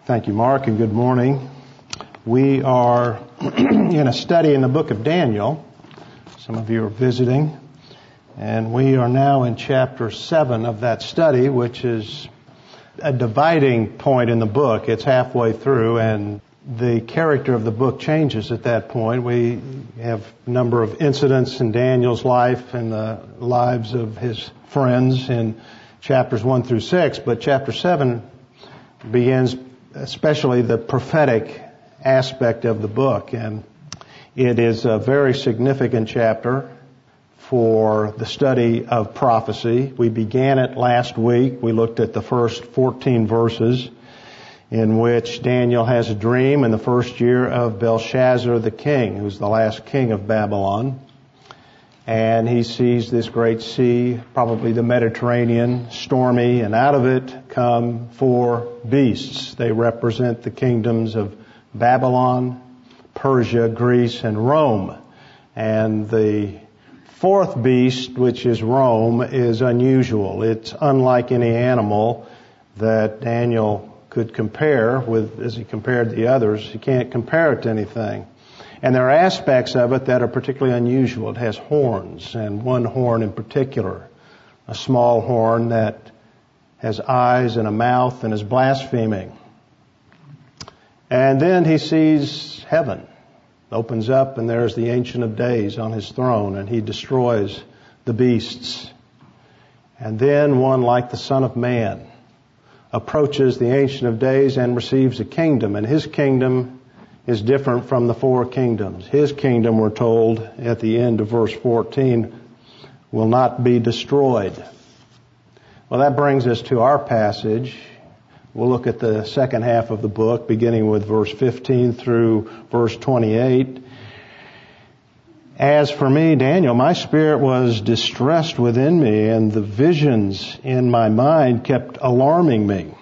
Thank you, Mark, and good morning. We are in a study in the book of Daniel. Some of you are visiting. And we are now in chapter 7 of that study, which is a dividing point in the book. It's halfway through, and the character of the book changes at that point. We have a number of incidents in Daniel's life and the lives of his friends in chapters 1 through 6, but chapter 7 begins especially the prophetic aspect of the book, and it is a very significant chapter for the study of prophecy. We began it last week. We looked at the first 14 verses in which Daniel has a dream in the first year of Belshazzar the king, who's the last king of Babylon. And he sees this great sea, probably the Mediterranean, stormy, and out of it come 4 beasts. They represent the kingdoms of Babylon, Persia, Greece, and Rome. And the 4th beast, which is Rome, is unusual. It's unlike any animal that Daniel could compare with, as he compared the others. He can't compare it to anything. And there are aspects of it that are particularly unusual. It has horns, and one horn in particular, a small horn that has eyes and a mouth and is blaspheming. And then he sees heaven. Opens up, and there's the Ancient of Days on his throne, and he destroys the beasts. And then one like the Son of Man approaches the Ancient of Days and receives a kingdom, and his kingdom is different from the 4 kingdoms. His kingdom, we're told at the end of verse 14, will not be destroyed. Well, that brings us to our passage. We'll look at the second half of the book, beginning with verse 15 through verse 28. As for me, Daniel, my spirit was distressed within me, and the visions in my mind kept alarming me.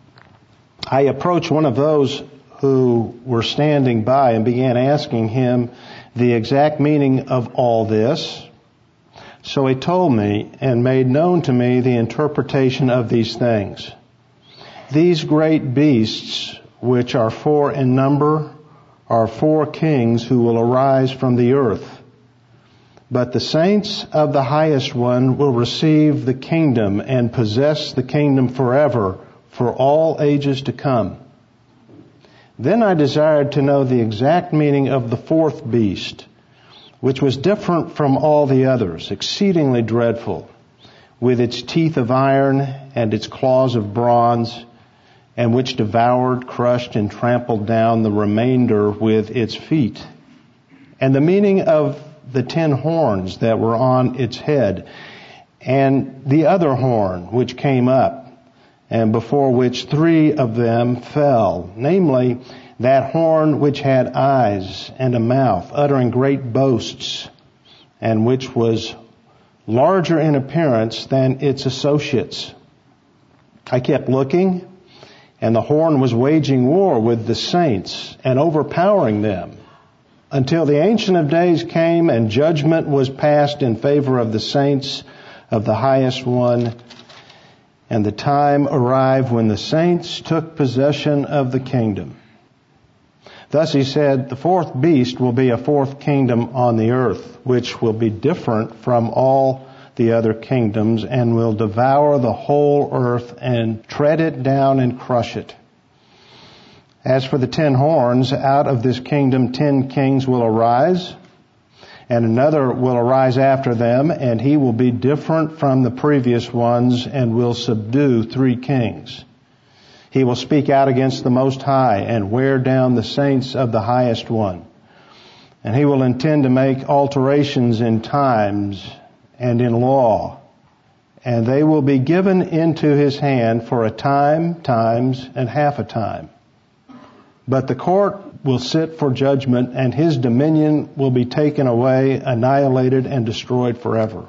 I approached one of those who were standing by and began asking him the exact meaning of all this. So he told me and made known to me the interpretation of these things. These great beasts, which are 4 in number, are 4 kings who will arise from the earth. But the saints of the highest one will receive the kingdom and possess the kingdom forever, for all ages to come. Then I desired to know the exact meaning of the 4th beast, which was different from all the others, exceedingly dreadful, with its teeth of iron and its claws of bronze, and which devoured, crushed, and trampled down the remainder with its feet. And the meaning of the 10 horns that were on its head, and the other horn which came up, and before which 3 of them fell, namely, that horn which had eyes and a mouth, uttering great boasts, and which was larger in appearance than its associates. I kept looking, and the horn was waging war with the saints and overpowering them, until the Ancient of Days came and judgment was passed in favor of the saints of the highest one. And the time arrived when the saints took possession of the kingdom. Thus he said, the 4th beast will be a 4th kingdom on the earth, which will be different from all the other kingdoms, and will devour the whole earth and tread it down and crush it. As for the 10 horns, out of this kingdom 10 kings will arise, and another will arise after them, and he will be different from the previous ones and will subdue 3 kings. He will speak out against the Most High and wear down the saints of the highest one. And he will intend to make alterations in times and in law, and they will be given into his hand for a time, times, and half a time. But the court will sit for judgment, and his dominion will be taken away, annihilated, and destroyed forever.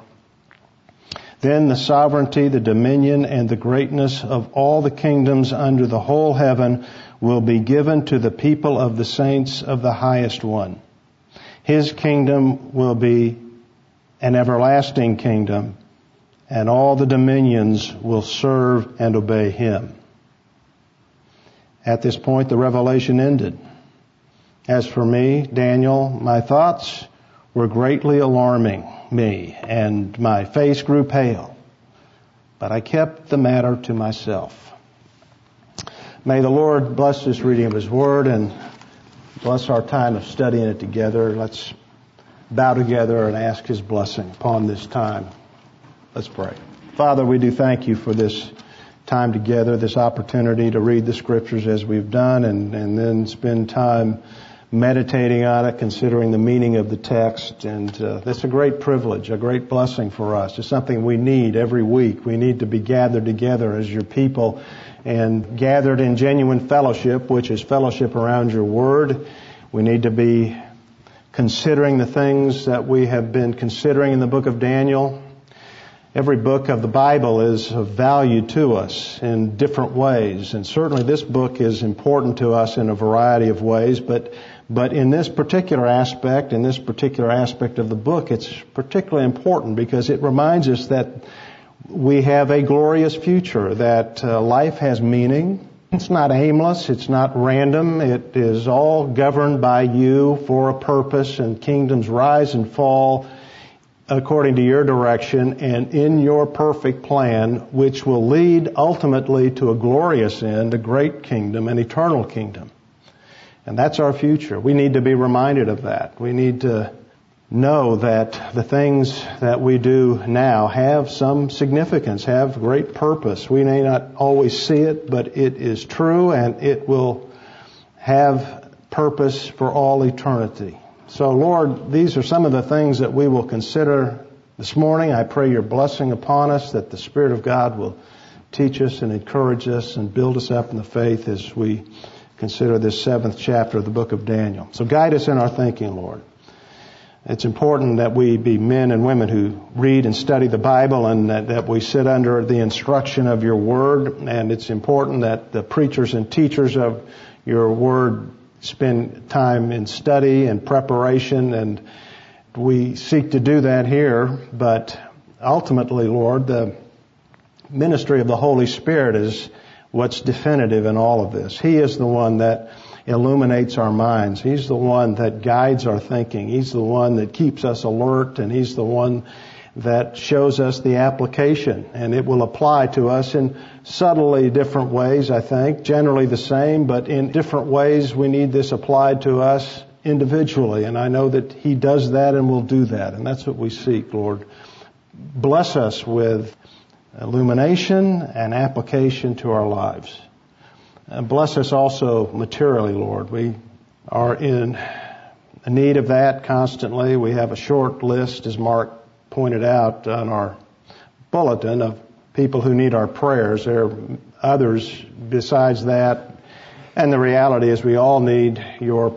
Then the sovereignty, the dominion, and the greatness of all the kingdoms under the whole heaven will be given to the people of the saints of the highest one. His kingdom will be an everlasting kingdom, and all the dominions will serve and obey him. At this point, the revelation ended. As for me, Daniel, my thoughts were greatly alarming me, and my face grew pale. But I kept the matter to myself. May the Lord bless this reading of His Word and bless our time of studying it together. Let's bow together and ask His blessing upon this time. Let's pray. Father, we do thank You for this time together, this opportunity to read the Scriptures as we've done and then spend time meditating on it, considering the meaning of the text. And that's a great privilege, a great blessing for us. It's something we need every week. We need to be gathered together as Your people and gathered in genuine fellowship, which is fellowship around Your Word. We need to be considering the things that we have been considering in the book of Daniel. Every book of the Bible is of value to us in different ways, and certainly this book is important to us in a variety of ways, but in this particular aspect, of the book, it's particularly important because it reminds us that we have a glorious future, that life has meaning. It's not aimless, it's not random, it is all governed by You for a purpose, and kingdoms rise and fall according to Your direction and in Your perfect plan, which will lead ultimately to a glorious end, a great kingdom, an eternal kingdom. And that's our future. We need to be reminded of that. We need to know that the things that we do now have some significance, have great purpose. We may not always see it, but it is true and it will have purpose for all eternity. So, Lord, these are some of the things that we will consider this morning. I pray Your blessing upon us, that the Spirit of God will teach us and encourage us and build us up in the faith as we consider this 7th chapter of the book of Daniel. So guide us in our thinking, Lord. It's important that we be men and women who read and study the Bible and that we sit under the instruction of Your Word. And it's important that the preachers and teachers of Your Word spend time in study and preparation, and we seek to do that here. But ultimately, Lord, the ministry of the Holy Spirit is what's definitive in all of this. He is the one that illuminates our minds. He's the one that guides our thinking. He's the one that keeps us alert, and He's the one that shows us the application. And it will apply to us in subtly different ways, I think. Generally the same, but in different ways we need this applied to us individually. And I know that He does that and will do that. And that's what we seek, Lord. Bless us with illumination and application to our lives. And bless us also materially, Lord. We are in need of that constantly. We have a short list, as Mark pointed out on our bulletin, of people who need our prayers. There are others besides that. And the reality is we all need Your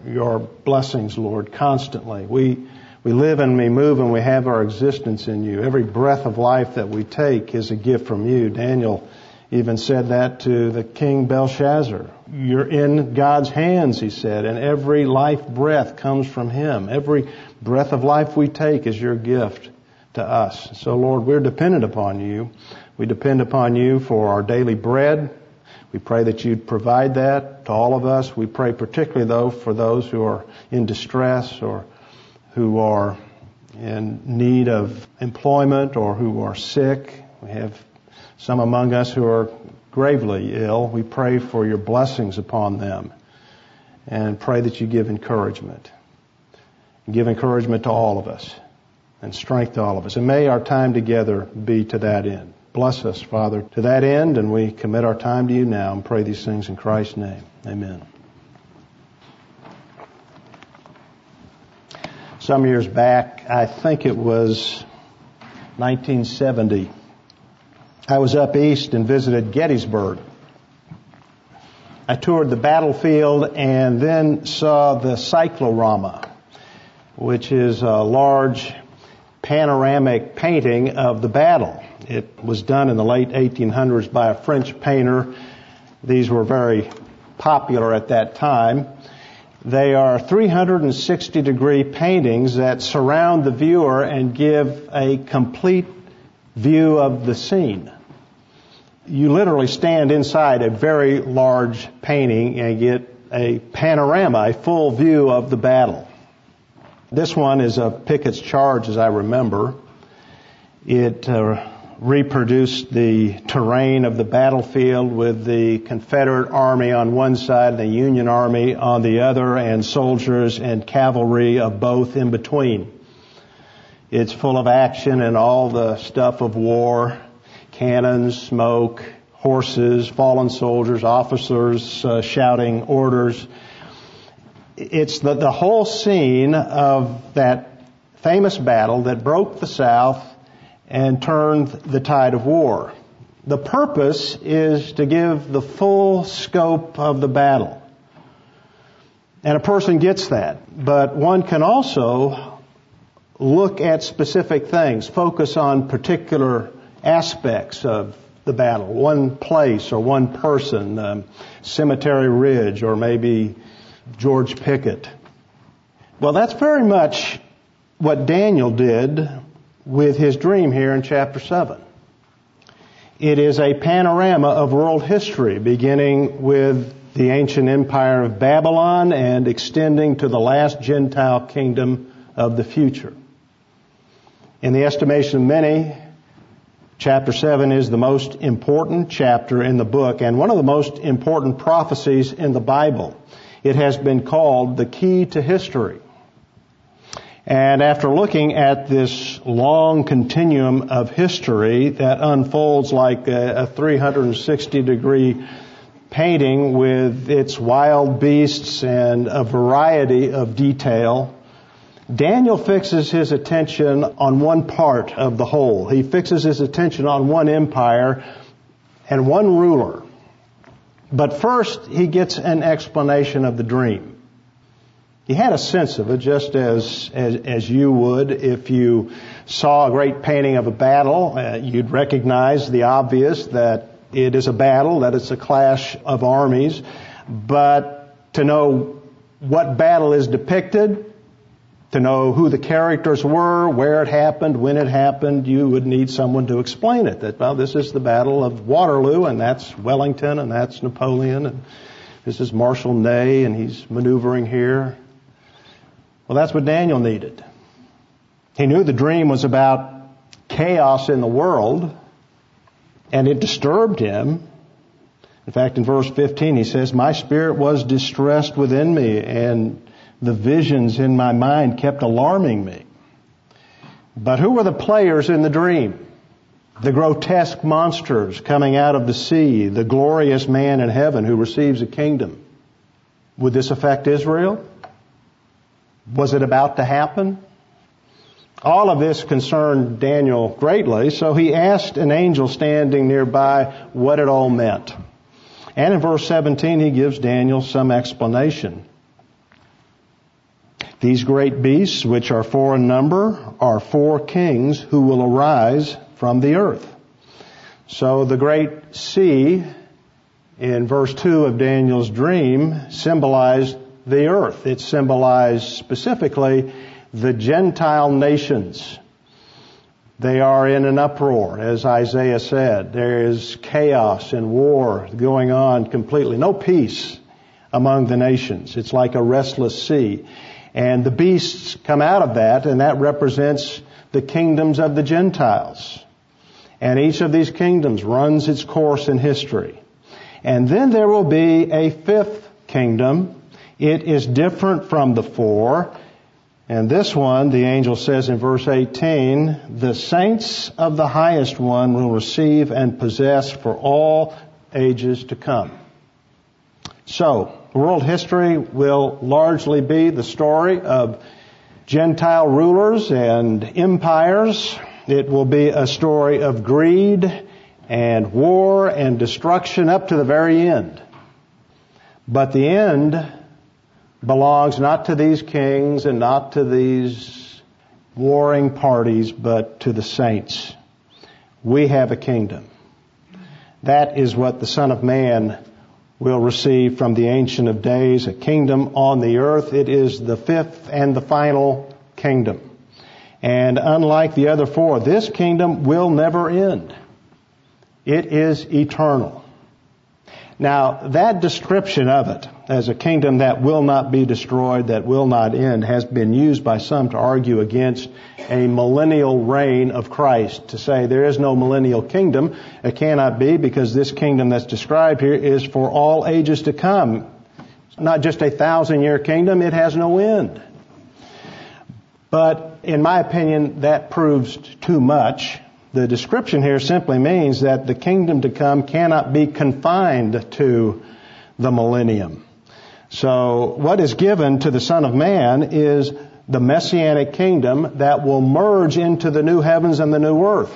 blessings, Lord, constantly. We live and we move and we have our existence in You. Every breath of life that we take is a gift from You. Daniel even said that to the king Belshazzar. You're in God's hands, he said, and every life breath comes from Him. Every breath of life we take is Your gift to us. So, Lord, we're dependent upon You. We depend upon You for our daily bread. We pray that You'd provide that to all of us. We pray particularly, though, for those who are in distress or who are in need of employment or who are sick. We have some among us who are gravely ill. We pray for Your blessings upon them and pray that You give encouragement. Give encouragement to all of us and strength to all of us. And may our time together be to that end. Bless us, Father, to that end, and we commit our time to You now and pray these things in Christ's name. Amen. Some years back, I think it was 1970, I was up east and visited Gettysburg. I toured the battlefield and then saw the cyclorama, which is a large panoramic painting of the battle. It was done in the late 1800s by a French painter. These were very popular at that time. They are 360-degree paintings that surround the viewer and give a complete view of the scene. you literally stand inside a very large painting and get a panorama, a full view of the battle. This one is of Pickett's charge, as I remember. It reproduced the terrain of the battlefield with the Confederate Army on one side, the Union Army on the other, and soldiers and cavalry of both in between. It's full of action and all the stuff of war, cannons, smoke, horses, fallen soldiers, officers shouting orders. It's the whole scene of that famous battle that broke the South and turned the tide of war. The purpose is to give the full scope of the battle. And a person gets that. But one can also look at specific things, focus on particular aspects of the battle, one place or one person, Cemetery Ridge or maybe George Pickett. Well, that's very much what Daniel did with his dream here in chapter 7. It is a panorama of world history, beginning with the ancient empire of Babylon and extending to the last Gentile kingdom of the future. In the estimation of many, chapter 7 is the most important chapter in the book and one of the most important prophecies in the Bible. It has been called the key to history. And after looking at this long continuum of history that unfolds like a 360-degree painting with its wild beasts and a variety of detail, Daniel fixes his attention on one part of the whole. He fixes his attention on one empire and one ruler. But first, he gets an explanation of the dream. He had a sense of it, just as you would if you saw a great painting of a battle. You'd recognize the obvious, that it is a battle, that it's a clash of armies. But to know what battle is depicted, to know who the characters were, where it happened, when it happened, you would need someone to explain it. That, well, this is the Battle of Waterloo, and that's Wellington, and that's Napoleon, and this is Marshal Ney, and he's maneuvering here. Well, that's what Daniel needed. He knew the dream was about chaos in the world, and it disturbed him. In fact, in verse 15, he says, "My spirit was distressed within me, and the visions in my mind kept alarming me." But who were the players in the dream? The grotesque monsters coming out of the sea, the glorious man in heaven who receives a kingdom. Would this affect Israel? Was it about to happen? All of this concerned Daniel greatly, so he asked an angel standing nearby what it all meant. And in verse 17, he gives Daniel some explanation. "These great beasts, which are 4 in number, are 4 kings who will arise from the earth." So the great sea in verse 2 of Daniel's dream symbolized the earth. It symbolized specifically the Gentile nations. They are in an uproar, as Isaiah said. There is chaos and war going on completely. No peace among the nations. It's like a restless sea. And the beasts come out of that, and that represents the kingdoms of the Gentiles. And each of these kingdoms runs its course in history. And then there will be a 5th kingdom. It is different from the 4. And this one, the angel says in verse 18, "The saints of the highest one will receive and possess for all ages to come." So, world history will largely be the story of Gentile rulers and empires. It will be a story of greed and war and destruction up to the very end. But the end belongs not to these kings and not to these warring parties, but to the saints. We have a kingdom. That is what the Son of Man will receive from the Ancient of Days, a kingdom on the earth. It is the 5th and the final kingdom. And unlike the other 4, this kingdom will never end. It is eternal. Now, that description of it as a kingdom that will not be destroyed, that will not end, has been used by some to argue against a millennial reign of Christ, to say there is no millennial kingdom. It cannot be, because this kingdom that's described here is for all ages to come. It's not just a 1,000-year kingdom, it has no end. But in my opinion, that proves too much. The description here simply means that the kingdom to come cannot be confined to the millennium. So what is given to the Son of Man is the Messianic kingdom that will merge into the new heavens and the new earth.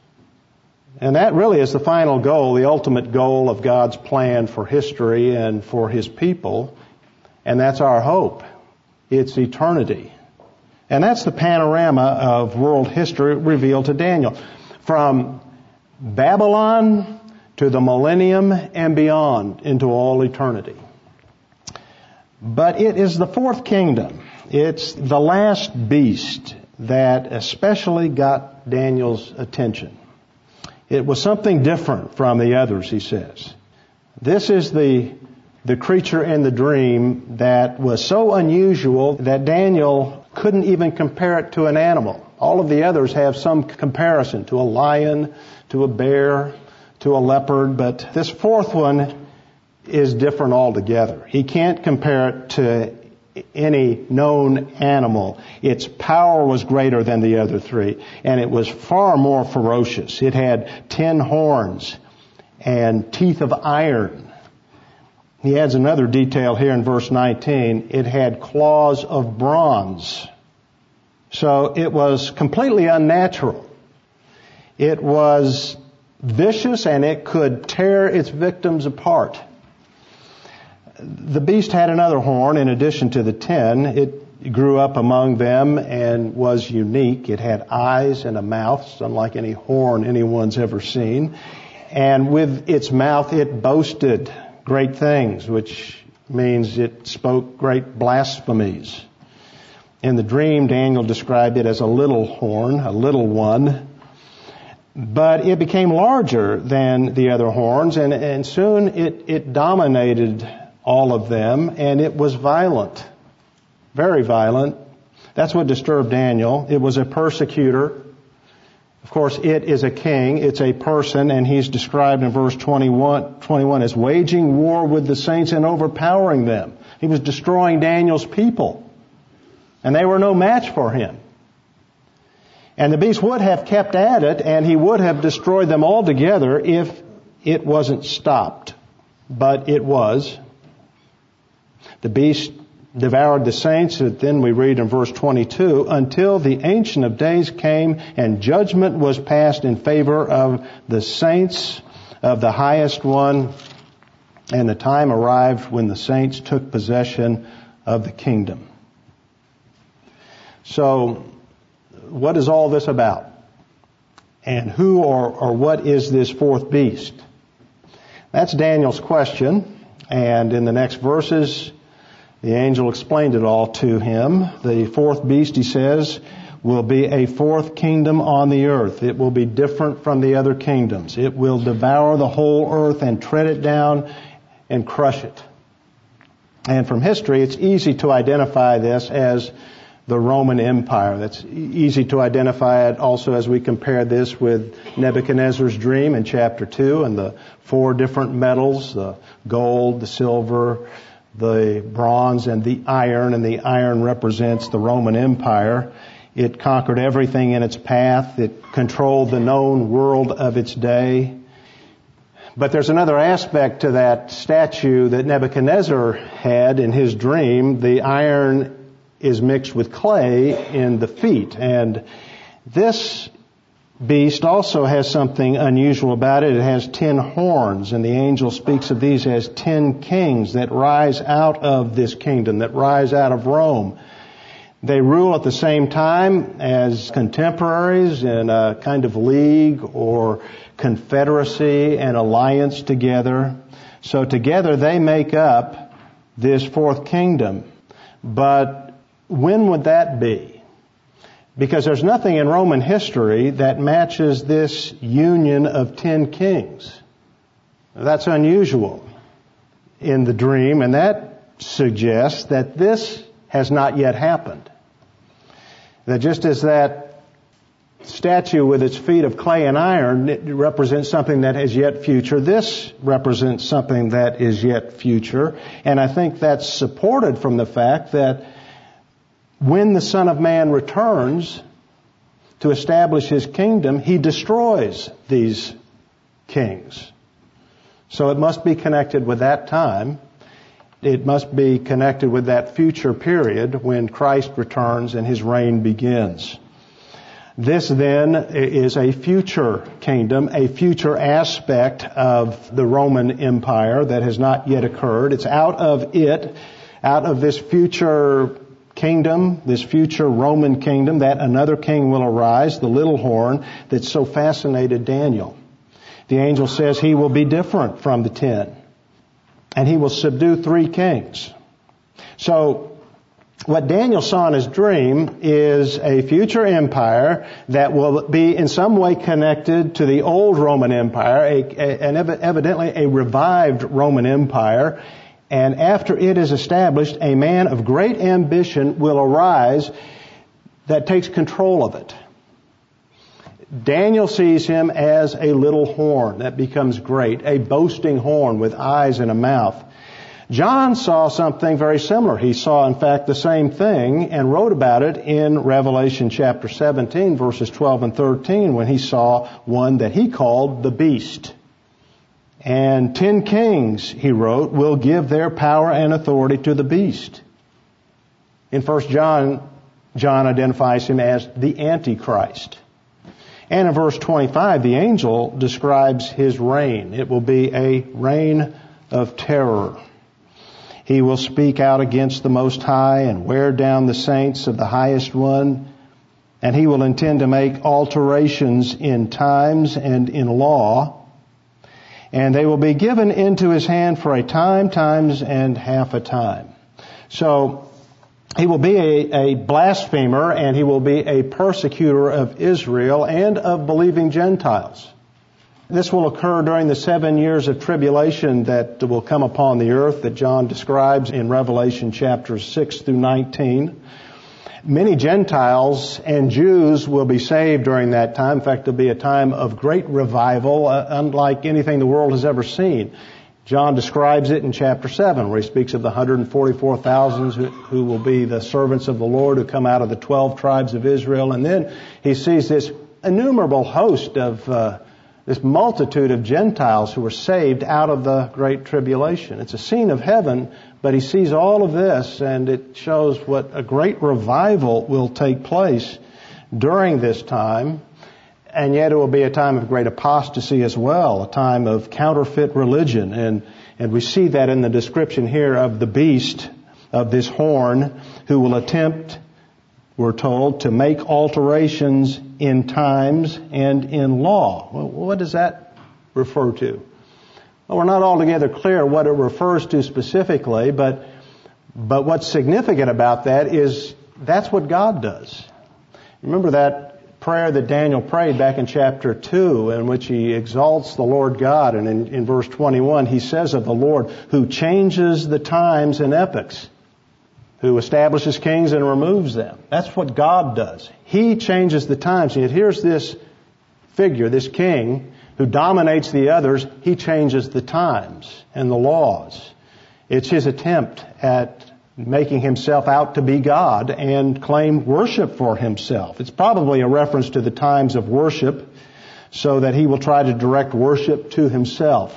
And that really is the final goal, the ultimate goal of God's plan for history and for His people. And that's our hope. It's eternity. And that's the panorama of world history revealed to Daniel. From Babylon to the millennium and beyond into all eternity. But it is the fourth kingdom. It's the last beast that especially got Daniel's attention. It was something different from the others, he says. This is the creature in the dream that was so unusual that Daniel couldn't even compare it to an animal. All of the others have some comparison to a lion, to a bear, to a leopard, but this fourth one is different altogether. He can't compare it to any known animal. Its power was greater than the other three, and it was far more ferocious. It had 10 horns and teeth of iron. He adds another detail here in verse 19. It had claws of bronze. So it was completely unnatural. It was vicious, and it could tear its victims apart. The beast had another horn in addition to the 10. It grew up among them and was unique. It had eyes and a mouth, unlike any horn anyone's ever seen. And with its mouth it boasted great things, which means it spoke great blasphemies. In the dream, Daniel described it as a little horn, a little one. But it became larger than the other horns, and soon it dominated all of them, and it was violent, very violent. That's what disturbed Daniel. It was a persecutor. Of course, it is a king. It's a person, and he's described in verse 21 as waging war with the saints and overpowering them. He was destroying Daniel's people. And they were no match for him. And the beast would have kept at it, and he would have destroyed them altogether if it wasn't stopped. But it was. The beast devoured the saints, and then we read in verse 22, until the Ancient of Days came and judgment was passed in favor of the saints of the Highest One, and the time arrived when the saints took possession of the kingdom. So, what is all this about? And who or what is this fourth beast? That's Daniel's question, and in the next verses, the angel explained it all to him. The fourth beast, he says, will be a fourth kingdom on the earth. It will be different from the other kingdoms. It will devour the whole earth and tread it down and crush it. And from history, it's easy to identify this as the Roman Empire. That's easy to identify it also as we compare this with Nebuchadnezzar's dream in chapter 2 and the 4 different metals, the gold, the silver, the bronze, and the iron. And the iron represents the Roman Empire. It conquered everything in its path. It controlled the known world of its day. But there's another aspect to that statue that Nebuchadnezzar had in his dream. The iron is mixed with clay in the feet. And this beast also has something unusual about it. It has 10 horns, and the angel speaks of these as 10 kings that rise out of this kingdom, that rise out of Rome. They rule at the same time as contemporaries in a kind of league or confederacy and alliance together. So together they make up this fourth kingdom. But when would that be? Because there's nothing in Roman history that matches this union of 10 kings. That's unusual in the dream, and that suggests that this has not yet happened. That just as that statue with its feet of clay and iron, it represents something that is yet future, this represents something that is yet future. And I think that's supported from the fact that when the Son of Man returns to establish His kingdom, He destroys these kings. So it must be connected with that time. It must be connected with that future period when Christ returns and His reign begins. This then is a future kingdom, a future aspect of the Roman Empire that has not yet occurred. It's out of this future kingdom, this future Roman kingdom, that another king will arise, the little horn, that so fascinated Daniel. The angel says he will be different from the 10, and he will subdue 3 kings. So, what Daniel saw in his dream is a future empire that will be in some way connected to the old Roman Empire, evidently a revived Roman Empire. And after it is established, a man of great ambition will arise that takes control of it. Daniel sees him as a little horn that becomes great, a boasting horn with eyes and a mouth. John saw something very similar. He saw, in fact, the same thing and wrote about it in Revelation chapter 17, verses 12 and 13, when he saw one that he called the beast. And 10 kings, he wrote, will give their power and authority to the beast. In 1 John, John identifies him as the Antichrist. And in verse 25, the angel describes his reign. It will be a reign of terror. He will speak out against the Most High and wear down the saints of the Highest One. And he will intend to make alterations in times and in law. And they will be given into his hand for a time, times, and half a time. So, he will be a blasphemer, and he will be a persecutor of Israel and of believing Gentiles. This will occur during the 7 years of tribulation that will come upon the earth that John describes in Revelation chapters 6 through 19. Many Gentiles and Jews will be saved during that time. In fact, there'll be a time of great revival, unlike anything the world has ever seen. John describes it in chapter 7, where he speaks of the 144,000 who will be the servants of the Lord who come out of the 12 tribes of Israel. And then he sees this innumerable host of this multitude of Gentiles who are saved out of the Great Tribulation. It's a scene of heaven, but he sees all of this, and it shows what a great revival will take place during this time. And yet it will be a time of great apostasy as well, a time of counterfeit religion. And we see that in the description here of the beast, of this horn, who will attempt, we're told, to make alterations in times and in law. Well, what does that refer to? Well, we're not altogether clear what it refers to specifically, but what's significant about that is that's what God does. Remember that prayer that Daniel prayed back in chapter 2, in which he exalts the Lord God, and in verse 21 he says of the Lord, who changes the times and epochs, who establishes kings and removes them. That's what God does. He changes the times. And yet here's this figure, this king, who dominates the others. He changes the times and the laws. It's his attempt at making himself out to be God and claim worship for himself. It's probably a reference to the times of worship, so that he will try to direct worship to himself.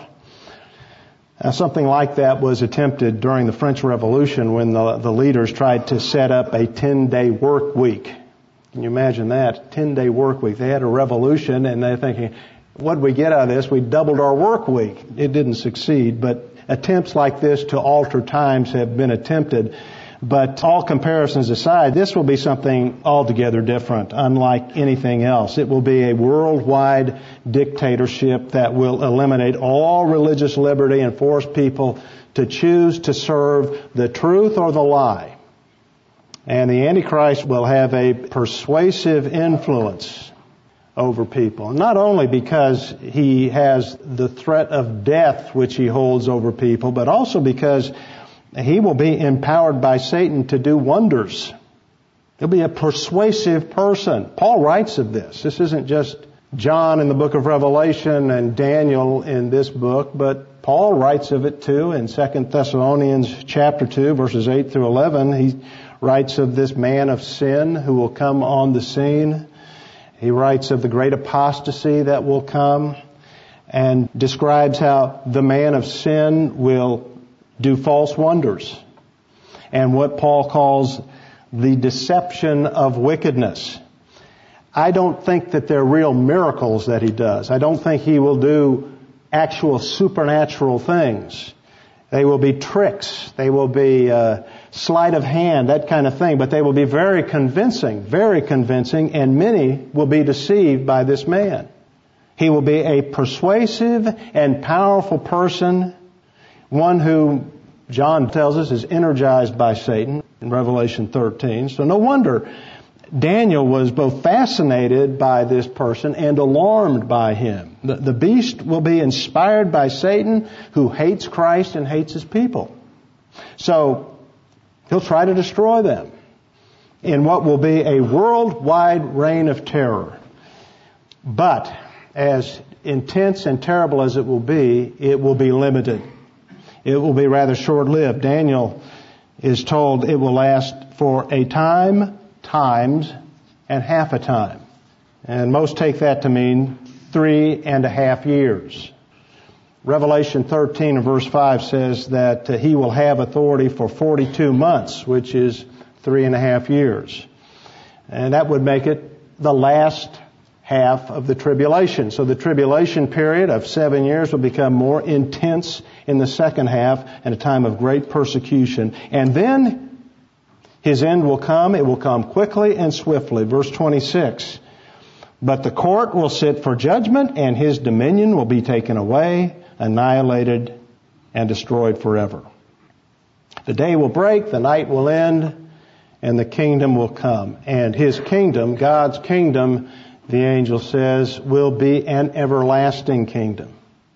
Now, something like that was attempted during the French Revolution when the leaders tried to set up a 10-day work week. Can you imagine that? 10-day work week. They had a revolution, and they're thinking, what did we get out of this? We doubled our work week. It didn't succeed, but attempts like this to alter times have been attempted. But all comparisons aside, this will be something altogether different, unlike anything else. It will be a worldwide dictatorship that will eliminate all religious liberty and force people to choose to serve the truth or the lie. And the Antichrist will have a persuasive influence over people. Not only because he has the threat of death which he holds over people, but also because he will be empowered by Satan to do wonders. He'll be a persuasive person. Paul writes of this. This isn't just John in the book of Revelation and Daniel in this book, but Paul writes of it too in 2 Thessalonians chapter 2, verses 8 through 11. He writes of this man of sin who will come on the scene. He writes of the great apostasy that will come and describes how the man of sin will do false wonders and what Paul calls the deception of wickedness. I don't think that they're real miracles that he does. I don't think he will do actual supernatural things. They will be tricks. They will be sleight of hand, that kind of thing. But they will be very convincing, and many will be deceived by this man. He will be a persuasive and powerful person, one who John tells us is energized by Satan in Revelation 13. So no wonder Daniel was both fascinated by this person and alarmed by him. The beast will be inspired by Satan, who hates Christ and hates his people. So he'll try to destroy them in what will be a worldwide reign of terror. But as intense and terrible as it will be limited. It will be rather short-lived. Daniel is told it will last for a time, times, and half a time. And most take that to mean 3.5 years. Revelation 13 and verse 5 says that he will have authority for 42 months, which is 3.5 years. And that would make it the last half of the tribulation. So the tribulation period of 7 years will become more intense in the second half and a time of great persecution. And then his end will come. It will come quickly and swiftly. Verse 26. But the court will sit for judgment, and his dominion will be taken away, annihilated, and destroyed forever. The day will break, the night will end, and the kingdom will come. And his kingdom, God's kingdom, the angel says, will be an everlasting kingdom.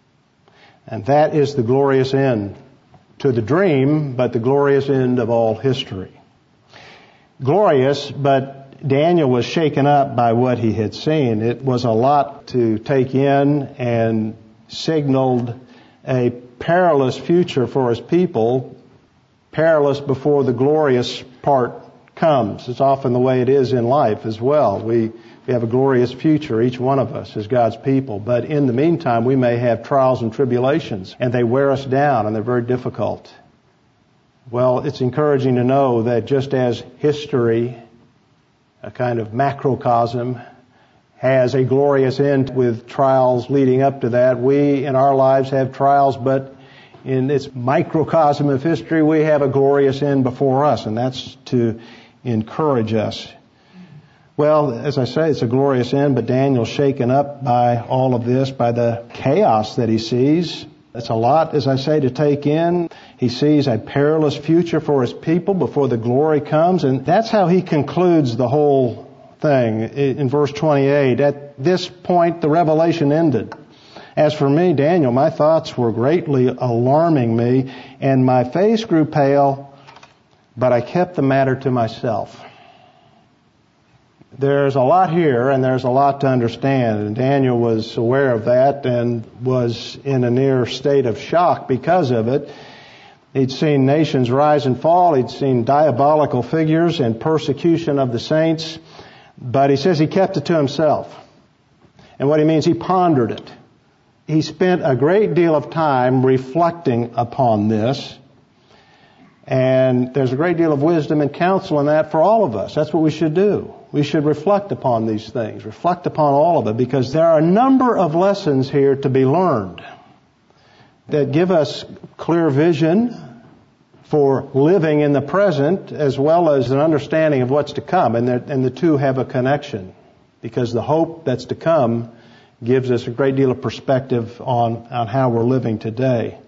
And that is the glorious end to the dream, but the glorious end of all history. Glorious, but Daniel was shaken up by what he had seen. It was a lot to take in and signaled a perilous future for his people, perilous before the glorious part comes. It's often the way it is in life as well. We have a glorious future, each one of us as God's people. But in the meantime, we may have trials and tribulations, and they wear us down, and they're very difficult. Well, it's encouraging to know that just as history, a kind of macrocosm, has a glorious end with trials leading up to that, we in our lives have trials, but in its microcosm of history, we have a glorious end before us, and that's to encourage us. Well, as I say, it's a glorious end, but Daniel's shaken up by all of this, by the chaos that he sees. It's a lot, as I say, to take in. He sees a perilous future for his people before the glory comes, and that's how he concludes the whole thing in verse 28. At this point, the revelation ended. As for me, Daniel, my thoughts were greatly alarming me, and my face grew pale, but I kept the matter to myself. There's a lot here, and there's a lot to understand, and Daniel was aware of that and was in a near state of shock because of it. He'd seen nations rise and fall. He'd seen diabolical figures and persecution of the saints, but he says he kept it to himself. And what he means, he pondered it. He spent a great deal of time reflecting upon this, and there's a great deal of wisdom and counsel in that for all of us. That's what we should do. We should reflect upon these things, reflect upon all of it, because there are a number of lessons here to be learned that give us clear vision for living in the present as well as an understanding of what's to come. And the two have a connection, because the hope that's to come gives us a great deal of perspective on how we're living today.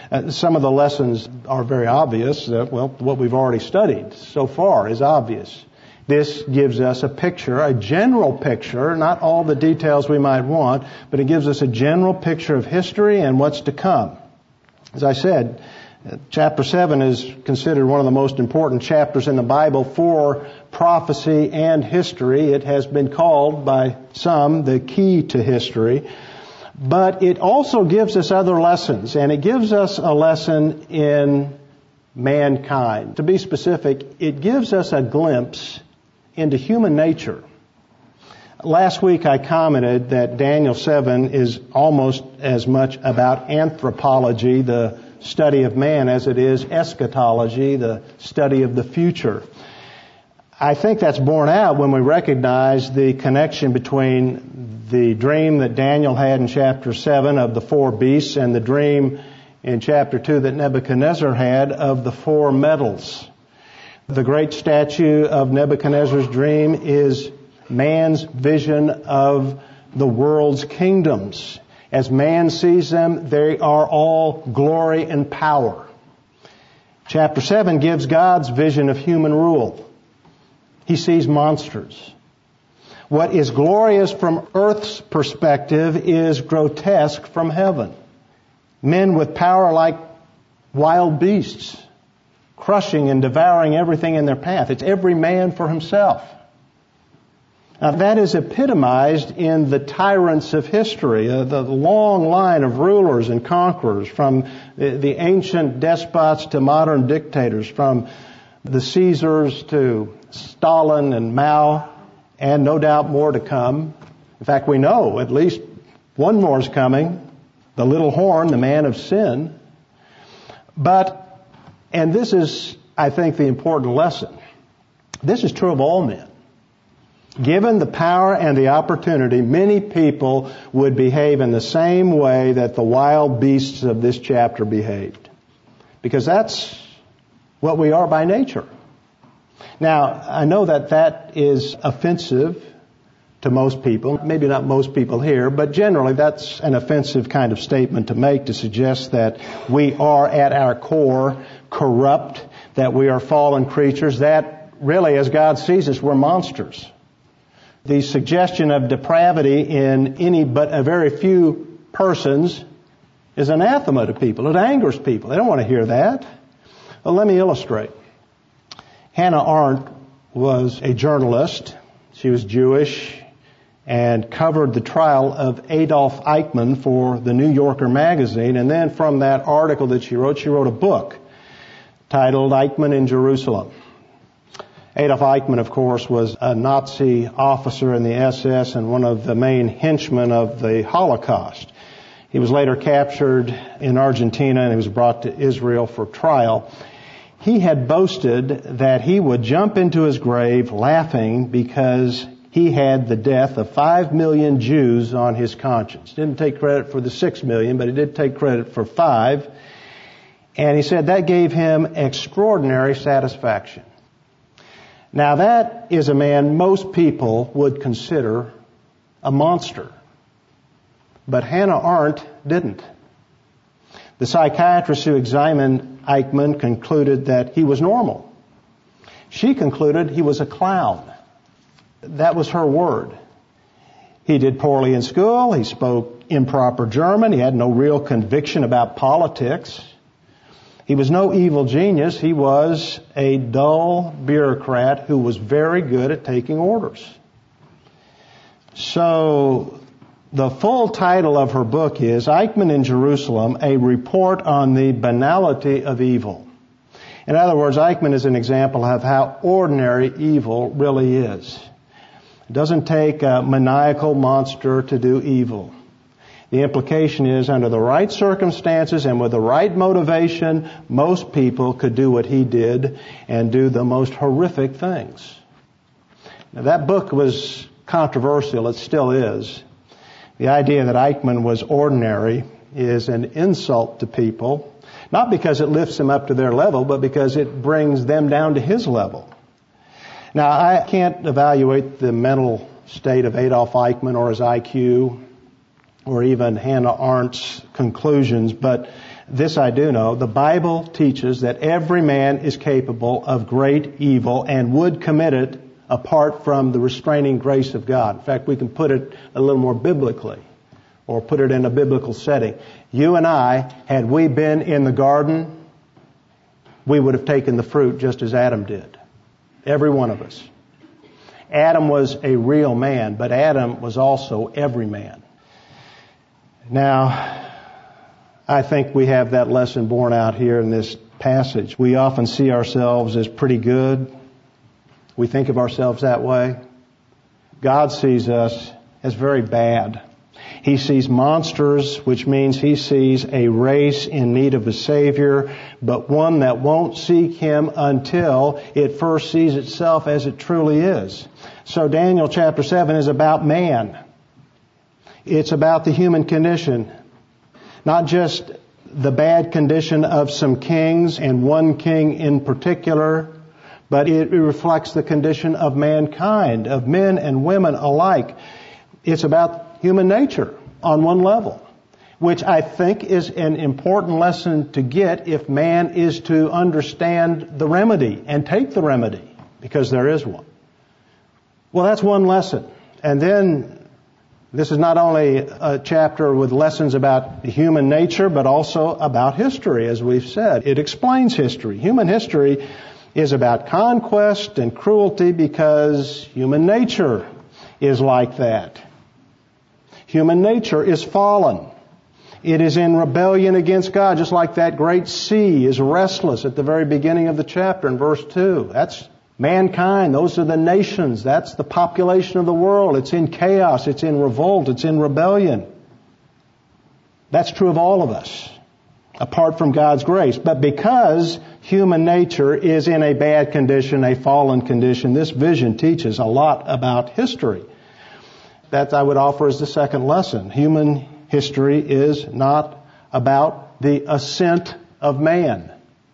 Some of the lessons are very obvious. What we've already studied so far is obvious. This gives us a picture, a general picture, not all the details we might want, but it gives us a general picture of history and what's to come. As I said, chapter 7 is considered one of the most important chapters in the Bible for prophecy and history. It has been called by some the key to history. But it also gives us other lessons, and it gives us a lesson in mankind. To be specific, it gives us a glimpse into human nature. Last week I commented that Daniel 7 is almost as much about anthropology, the study of man, as it is eschatology, the study of the future. I think that's borne out when we recognize the connection between the dream that Daniel had in chapter 7 of the 4 beasts and the dream in chapter 2 that Nebuchadnezzar had of the 4 metals. The great statue of Nebuchadnezzar's dream is man's vision of the world's kingdoms. As man sees them, they are all glory and power. Chapter 7 gives God's vision of human rule. He sees monsters. What is glorious from earth's perspective is grotesque from heaven. Men with power like wild beasts, crushing and devouring everything in their path. It's every man for himself. Now that is epitomized in the tyrants of history, the long line of rulers and conquerors, from the ancient despots to modern dictators, from the Caesars to Stalin and Mao, and no doubt more to come. In fact, we know at least one more is coming, the little horn, the man of sin. And this is, I think, the important lesson. This is true of all men. Given the power and the opportunity, many people would behave in the same way that the wild beasts of this chapter behaved. Because that's what we are by nature. Now, I know that is offensive to most people. Maybe not most people here, but generally that's an offensive kind of statement to make, to suggest that we are at our core corrupt, that we are fallen creatures, that really, as God sees us, we're monsters. The suggestion of depravity in any but a very few persons is anathema to people. It angers people. They don't want to hear that. Well, let me illustrate. Hannah Arendt was a journalist. She was Jewish and covered the trial of Adolf Eichmann for the New Yorker magazine. And then from that article that she wrote a book titled Eichmann in Jerusalem. Adolf Eichmann, of course, was a Nazi officer in the SS and one of the main henchmen of the Holocaust. He was later captured in Argentina and he was brought to Israel for trial. He had boasted that he would jump into his grave laughing because he had the death of 5 million Jews on his conscience. Didn't take credit for the 6 million, but he did take credit for 5. And he said that gave him extraordinary satisfaction. Now that is a man most people would consider a monster. But Hannah Arendt didn't. The psychiatrist who examined Eichmann concluded that he was normal. She concluded he was a clown. That was her word. He did poorly in school. He spoke improper German. He had no real conviction about politics. He was no evil genius. He was a dull bureaucrat who was very good at taking orders. So the full title of her book is Eichmann in Jerusalem, A Report on the Banality of Evil. In other words, Eichmann is an example of how ordinary evil really is. It doesn't take a maniacal monster to do evil. The implication is, under the right circumstances and with the right motivation, most people could do what he did and do the most horrific things. Now, that book was controversial. It still is. The idea that Eichmann was ordinary is an insult to people, not because it lifts them up to their level, but because it brings them down to his level. Now, I can't evaluate the mental state of Adolf Eichmann or his IQ or even Hannah Arendt's conclusions, but This I do know, the Bible teaches that every man is capable of great evil and would commit it apart from the restraining grace of God. In fact, we can put it a little more biblically, or put it in a biblical setting. You and I, had we been in the garden, we would have taken the fruit just as Adam did. Every one of us. Adam was a real man, but Adam was also every man. Now, I think we have that lesson borne out here in this passage. We often see ourselves as pretty good. We think of ourselves that way. God sees us as very bad. He sees monsters, which means He sees a race in need of a Savior, but one that won't seek Him until it first sees itself as it truly is. So Daniel chapter 7 is about man. It's about the human condition. Not just the bad condition of some kings and one king in particular, but it reflects the condition of mankind, of men and women alike. It's about human nature on one level, which I think is an important lesson to get if man is to understand the remedy and take the remedy, because there is one. Well, that's one lesson. And then this is not only a chapter with lessons about human nature, but also about history, as we've said. It explains history. Human history is about conquest and cruelty because human nature is like that. Human nature is fallen. It is in rebellion against God, just like that great sea is restless at the very beginning of the chapter in verse 2. That's mankind. Those are the nations. That's the population of the world. It's in chaos. It's in revolt. It's in rebellion. That's true of all of us, apart from God's grace. But because human nature is in a bad condition, a fallen condition, this vision teaches a lot about history. That I would offer as the second lesson. Human history is not about the ascent of man.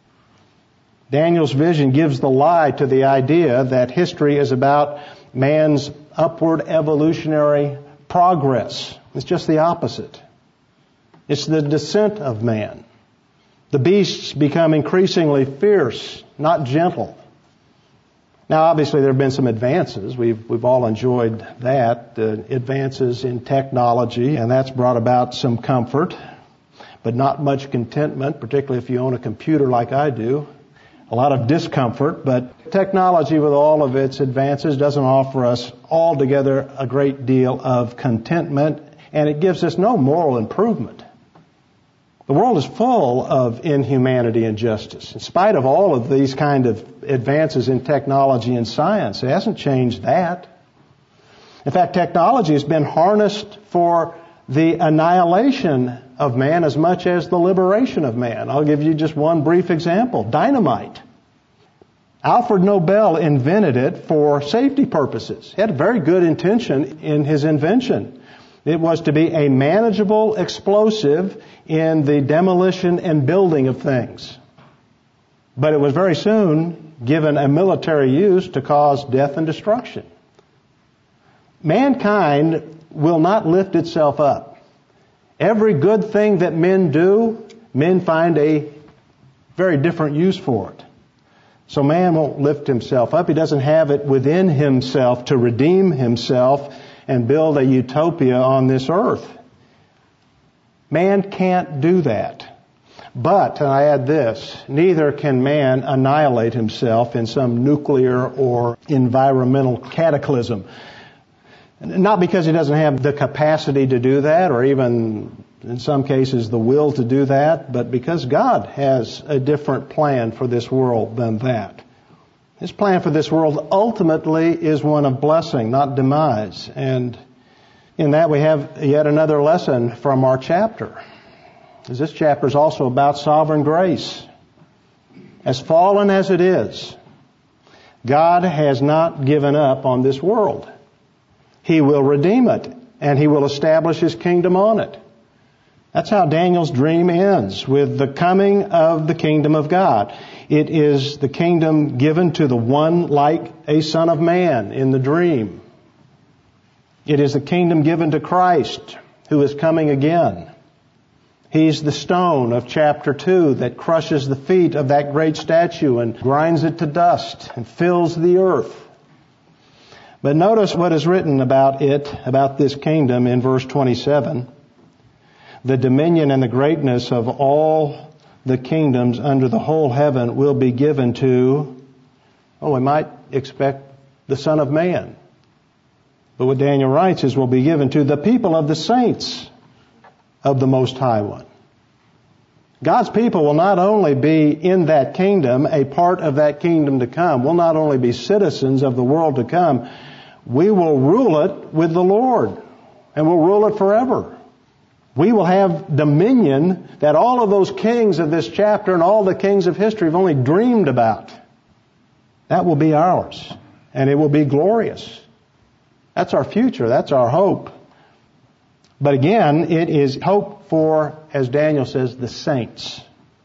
Daniel's vision gives the lie to the idea that history is about man's upward evolutionary progress. It's just the opposite. It's the descent of man. The beasts become increasingly fierce, not gentle. Now, obviously, there have been some advances. We've all enjoyed that, advances in technology, and that's brought about some comfort, but not much contentment, particularly if you own a computer like I do. A lot of discomfort, but technology with all of its advances doesn't offer us altogether a great deal of contentment, and it gives us no moral improvement. The world is full of inhumanity and injustice. In spite of all of these kind of advances in technology and science, it hasn't changed that. In fact, technology has been harnessed for the annihilation of man as much as the liberation of man. I'll give you just one brief example. Dynamite. Alfred Nobel invented it for safety purposes. He had a very good intention in his invention. It was to be a manageable explosive in the demolition and building of things. But it was very soon given a military use to cause death and destruction. Mankind will not lift itself up. Every good thing that men do, men find a very different use for it. So man won't lift himself up. He doesn't have it within himself to redeem himself and build a utopia on this earth. Man can't do that. But, and I add this, neither can man annihilate himself in some nuclear or environmental cataclysm. Not because he doesn't have the capacity to do that, or even in some cases the will to do that, but because God has a different plan for this world than that. His plan for this world ultimately is one of blessing, not demise. And in that we have yet another lesson from our chapter. This chapter is also about sovereign grace. As fallen as it is, God has not given up on this world. He will redeem it, and He will establish His kingdom on it. That's how Daniel's dream ends, with the coming of the kingdom of God. It is the kingdom given to the one like a son of man in the dream. It is the kingdom given to Christ, who is coming again. He's the stone of chapter 2 that crushes the feet of that great statue and grinds it to dust and fills the earth. But notice what is written about it, about this kingdom in verse 27. The dominion and the greatness of all the kingdoms under the whole heaven will be given to, we might expect the Son of Man. But what Daniel writes is will be given to the people of the saints of the Most High One. God's people will not only be in that kingdom, a part of that kingdom to come, will not only be citizens of the world to come, we will rule it with the Lord, and we'll rule it forever. We will have dominion that all of those kings of this chapter and all the kings of history have only dreamed about. That will be ours, and it will be glorious. That's our future. That's our hope. But again, it is hope for, as Daniel says, the saints.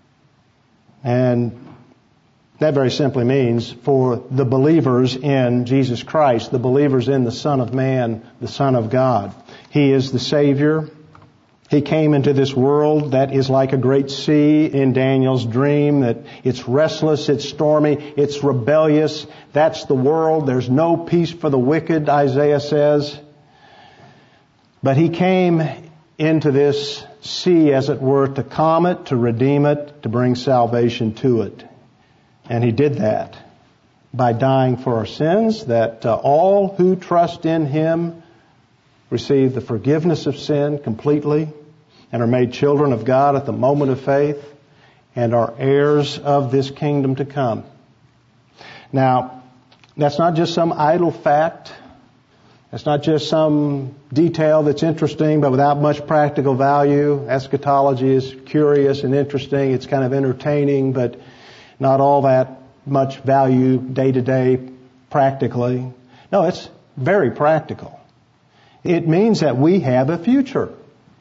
And that very simply means for the believers in Jesus Christ, the believers in the Son of Man, the Son of God. He is the Savior. He came into this world that is like a great sea in Daniel's dream, that it's restless, it's stormy, it's rebellious. That's the world. There's no peace for the wicked, Isaiah says. But He came into this sea, as it were, to calm it, to redeem it, to bring salvation to it. And He did that by dying for our sins, that all who trust in Him receive the forgiveness of sin completely and are made children of God at the moment of faith and are heirs of this kingdom to come. Now, that's not just some idle fact. That's not just some detail that's interesting but without much practical value. Eschatology is curious and interesting. It's kind of entertaining, but not all that much value day to day practically. No, it's very practical. It means that we have a future.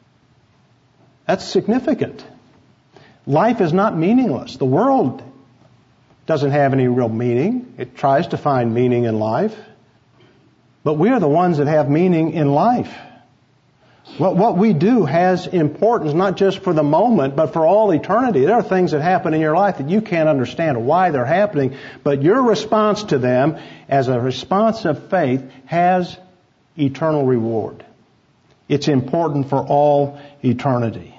That's significant. Life is not meaningless. The world doesn't have any real meaning. It tries to find meaning in life. But we are the ones that have meaning in life. What we do has importance not just for the moment, but for all eternity. There are things that happen in your life that you can't understand why they're happening, but your response to them as a response of faith has eternal reward. It's important for all eternity.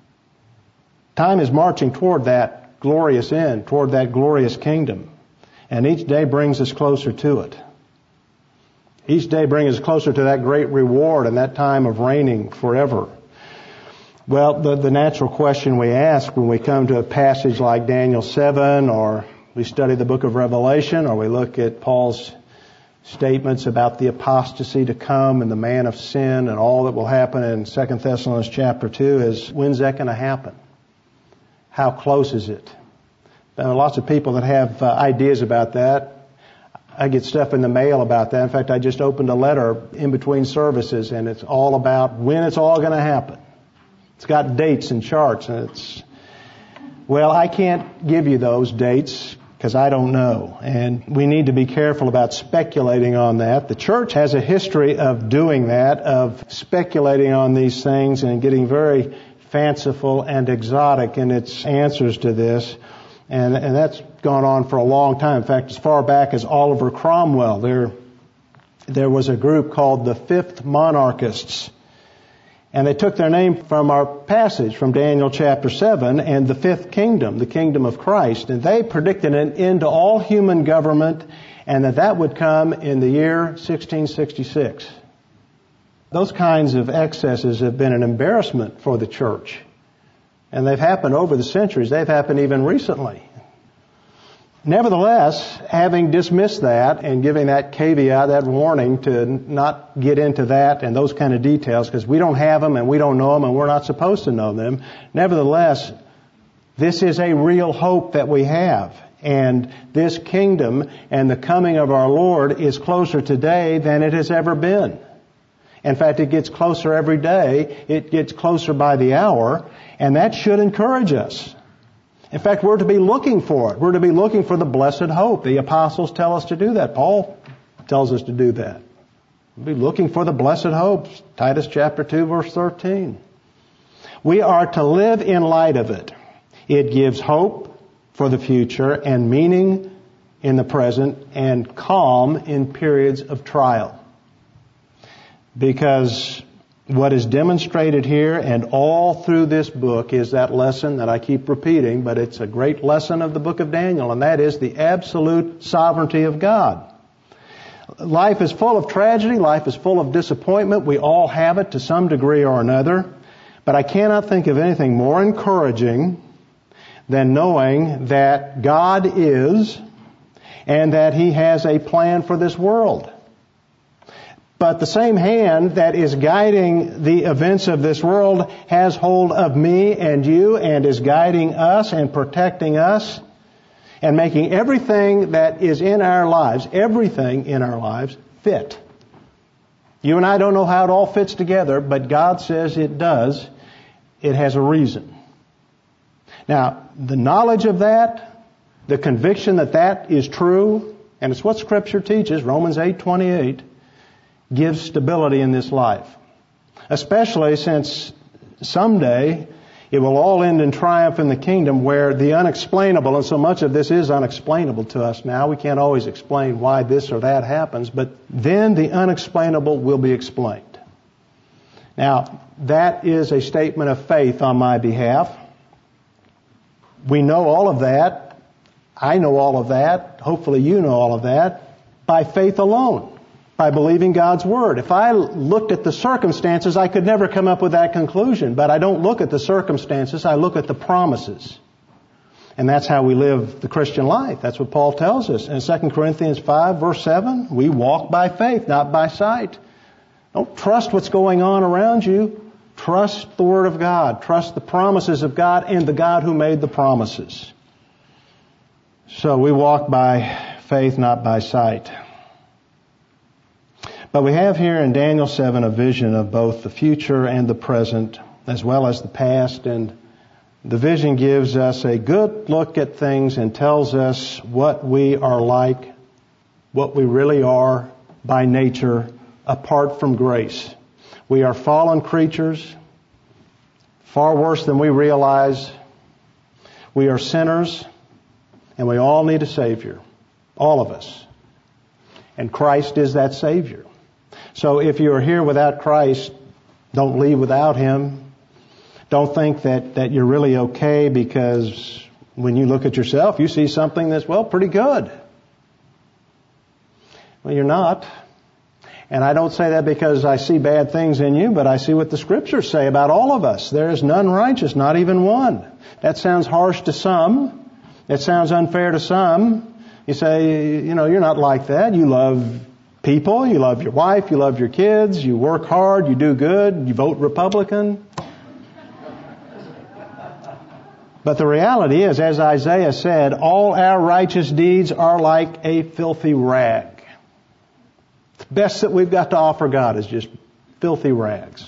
Time is marching toward that glorious end, toward that glorious kingdom. And each day brings us closer to it. Each day brings us closer to that great reward and that time of reigning forever. Well, the natural question we ask when we come to a passage like Daniel 7, or we study the book of Revelation, or we look at Paul's statements about the apostasy to come and the man of sin and all that will happen in 2 Thessalonians chapter 2 is, when's that going to happen? How close is it? There are lots of people that have ideas about that. I get stuff in the mail about that. In fact, I just opened a letter in between services, and it's all about when it's all going to happen. It's got dates and charts, and I can't give you those dates because I don't know. And we need to be careful about speculating on that. The church has a history of doing that, of speculating on these things and getting very fanciful and exotic in its answers to this. And that's gone on for a long time. In fact, as far back as Oliver Cromwell, there was a group called the Fifth Monarchists. And they took their name from our passage from Daniel chapter 7 and the fifth kingdom, the kingdom of Christ. And they predicted an end to all human government and that would come in the year 1666. Those kinds of excesses have been an embarrassment for the church. And they've happened over the centuries. They've happened even recently. Nevertheless, having dismissed that and giving that caveat, that warning to not get into that and those kind of details, because we don't have them and we don't know them and we're not supposed to know them. Nevertheless, this is a real hope that we have. And this kingdom and the coming of our Lord is closer today than it has ever been. In fact, it gets closer every day. It gets closer by the hour. And that should encourage us. In fact, we're to be looking for it. We're to be looking for the blessed hope. The apostles tell us to do that. Paul tells us to do that. We'll be looking for the blessed hope. Titus chapter 2, verse 13. We are to live in light of it. It gives hope for the future and meaning in the present and calm in periods of trial. Because what is demonstrated here and all through this book is that lesson that I keep repeating, but it's a great lesson of the book of Daniel, and that is the absolute sovereignty of God. Life is full of tragedy. Life is full of disappointment. We all have it to some degree or another. But I cannot think of anything more encouraging than knowing that God is and that He has a plan for this world. But the same hand that is guiding the events of this world has hold of me and you and is guiding us and protecting us and making everything that is in our lives, fit. You and I don't know how it all fits together, but God says it does. It has a reason. Now, the knowledge of that, the conviction that that is true, and it's what Scripture teaches, Romans 8:28, gives stability in this life. Especially since someday it will all end in triumph in the kingdom where the unexplainable, and so much of this is unexplainable to us now. We can't always explain why this or that happens, but then the unexplainable will be explained. Now, that is a statement of faith on my behalf. We know all of that. I know all of that. Hopefully you know all of that by faith alone. By believing God's Word. If I looked at the circumstances, I could never come up with that conclusion. But I don't look at the circumstances, I look at the promises. And that's how we live the Christian life. That's what Paul tells us. In 2 Corinthians 5, verse 7, we walk by faith, not by sight. Don't trust what's going on around you. Trust the Word of God. Trust the promises of God and the God who made the promises. So we walk by faith, not by sight. But we have here in Daniel 7 a vision of both the future and the present, as well as the past. And the vision gives us a good look at things and tells us what we are like, what we really are by nature, apart from grace. We are fallen creatures, far worse than we realize. We are sinners, and we all need a Savior. All of us. And Christ is that Savior. So if you are here without Christ, don't leave without Him. Don't think that you're really okay because when you look at yourself, you see something that's, well, pretty good. Well, you're not. And I don't say that because I see bad things in you, but I see what the Scriptures say about all of us. There is none righteous, not even one. That sounds harsh to some. It sounds unfair to some. You say, you're not like that. You love people, you love your wife, you love your kids, you work hard, you do good, you vote Republican. But the reality is, as Isaiah said, all our righteous deeds are like a filthy rag. The best that we've got to offer God is just filthy rags.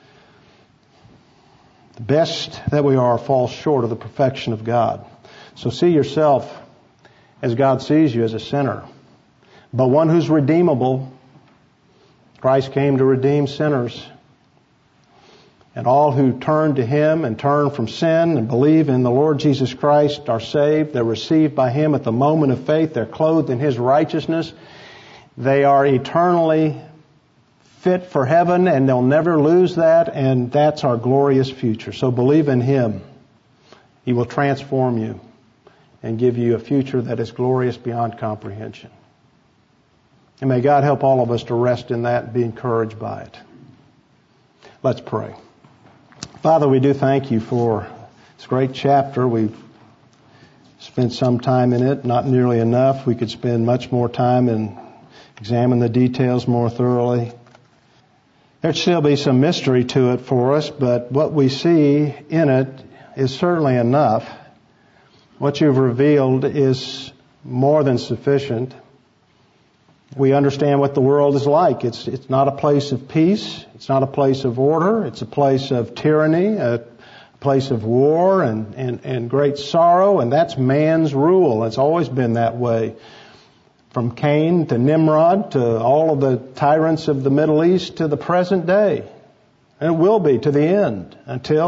The best that we are falls short of the perfection of God. So see yourself as God sees you, as a sinner. But one who's redeemable. Christ came to redeem sinners. And all who turn to Him and turn from sin and believe in the Lord Jesus Christ are saved. They're received by Him at the moment of faith. They're clothed in His righteousness. They are eternally fit for heaven, and they'll never lose that, and that's our glorious future. So believe in Him. He will transform you and give you a future that is glorious beyond comprehension. And may God help all of us to rest in that and be encouraged by it. Let's pray. Father, we do thank You for this great chapter. We've spent some time in it, not nearly enough. We could spend much more time and examine the details more thoroughly. There'd still be some mystery to it for us, but what we see in it is certainly enough. What You've revealed is more than sufficient. We understand what the world is like. It's not a place of peace. It's not a place of order. It's a place of tyranny, a place of war and great sorrow, and that's man's rule. It's always been that way. From Cain to Nimrod to all of the tyrants of the Middle East to the present day. And it will be to the end until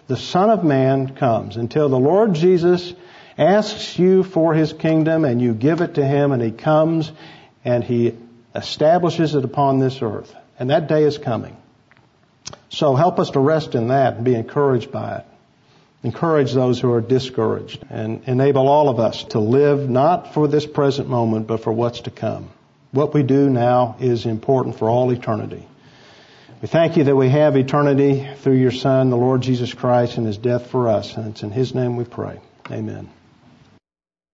the Son of Man comes. Until the Lord Jesus asks you for His kingdom and you give it to Him and He comes and He establishes it upon this earth. And that day is coming. So help us to rest in that and be encouraged by it. Encourage those who are discouraged and enable all of us to live not for this present moment but for what's to come. What we do now is important for all eternity. We thank you that we have eternity through your Son, the Lord Jesus Christ, and His death for us. And it's in His name we pray. Amen.